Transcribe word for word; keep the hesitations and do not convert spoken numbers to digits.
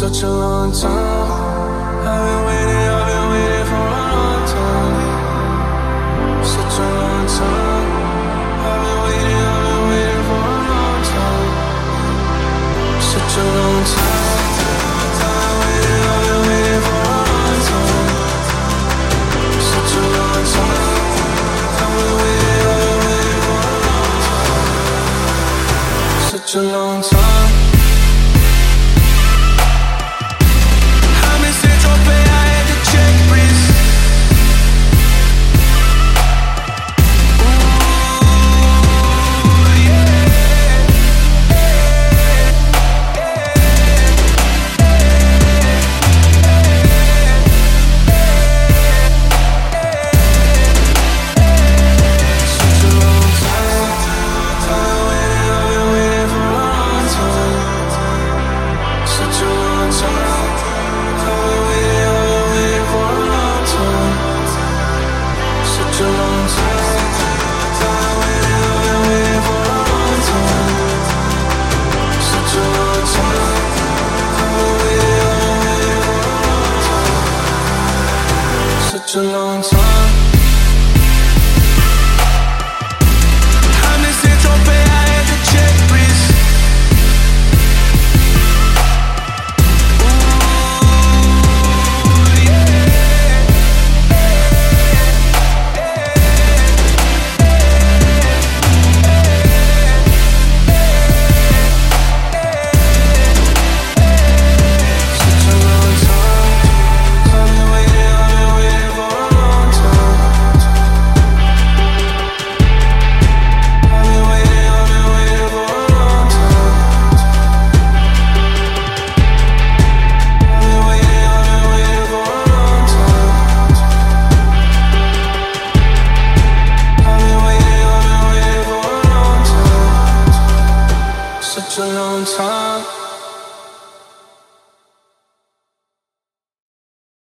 such a long time. I've been waiting, I've been waiting for a long time. Such a long time. I've been waiting, I've been waiting for a long time. Such a long time. I've been waiting, I've been waiting for a long time. Such a long time. I've been waiting, I've been waiting for a long time. Such a long time. Such a long time. I'm in Saint-Tropez, I had to check breeze. Ooh, yeah. Such a long time. I've been waiting, I've been waiting for a long time. I've been waiting, I've been waiting for a long time. I've been waiting, I've been waiting for a long time. I've been waiting, I've been waiting for a long time. Such a long time.